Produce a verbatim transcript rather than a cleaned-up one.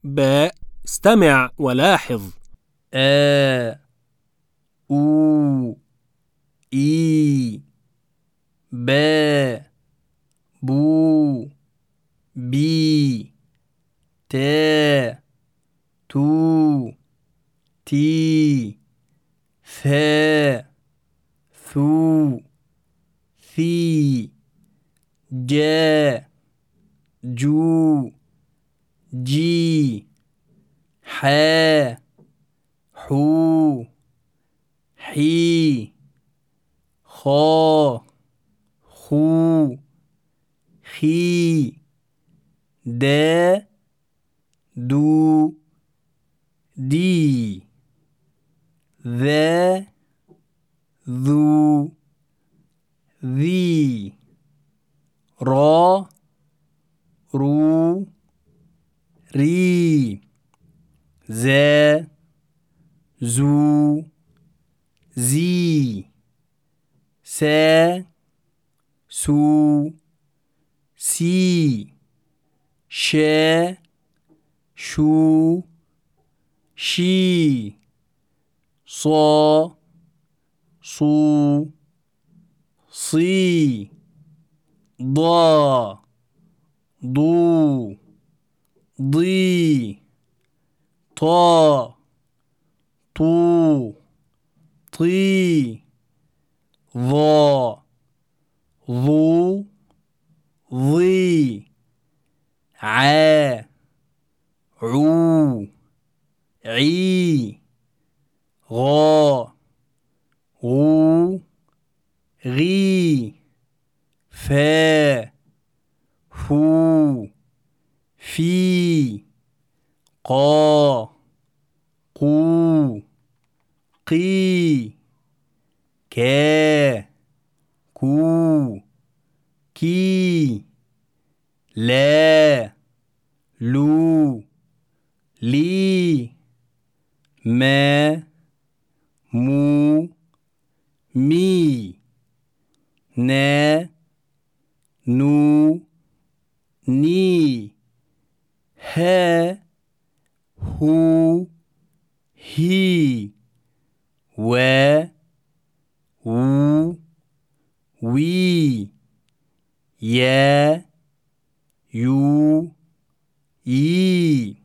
باء. استمع ولاحظ. آ أو إي با بو بي تا تو تي ثا ثو ثي جا جو جي حا حو حي خا خو خي دا دو دي ذا ذو ذي را رو ري ذا زو زي سا سو سي شا شو شي صا صو صي ضا ضو ضي طا طو طي ظا ظو ظي عا عو عي غا غو غي فا فو في قا قو قي كا كو كي لا لو لي ما مو مي نا نو ني ها هو هي و و وي يا يو يي